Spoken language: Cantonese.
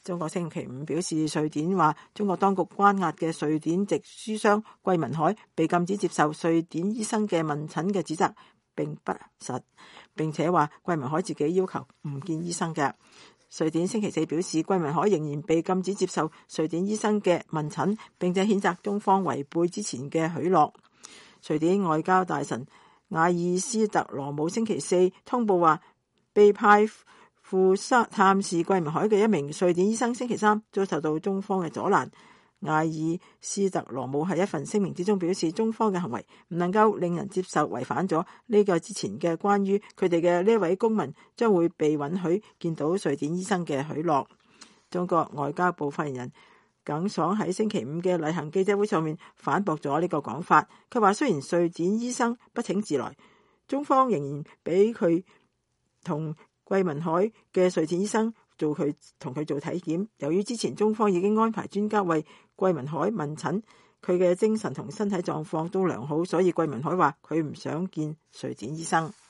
中國星期五表示，瑞典話中國當局關押嘅瑞典籍書商桂民海被禁止接受瑞典醫生嘅問診嘅指責並不實，並且話桂民海自己要求唔見醫生嘅。瑞典星期四表示，桂民海仍然被禁止接受瑞典醫生嘅問診，並且譴責中方違背之前嘅許諾。瑞典外交大臣瓦爾斯特羅姆星期四通報話，被派赴探視桂民海嘅一名瑞典醫生星期三遭受到中方嘅阻攔。瓦爾斯特羅姆喺一份聲明之中表示，中方嘅行為唔能夠令人接受，違反咗呢個之前嘅關於佢哋嘅呢位公民將會被允許見到瑞典醫生嘅許諾。中國外交部發言人耿爽喺星期五嘅例行記者會上面反駁咗呢個講法。佢話，雖然瑞典醫生不請自來，中方仍然俾佢同桂民海嘅瑞典醫生同佢做體檢。由於之前中方已經安排專家為桂民海問診，佢嘅精神同身體狀況都良好，所以桂民海話佢唔想見瑞典醫生。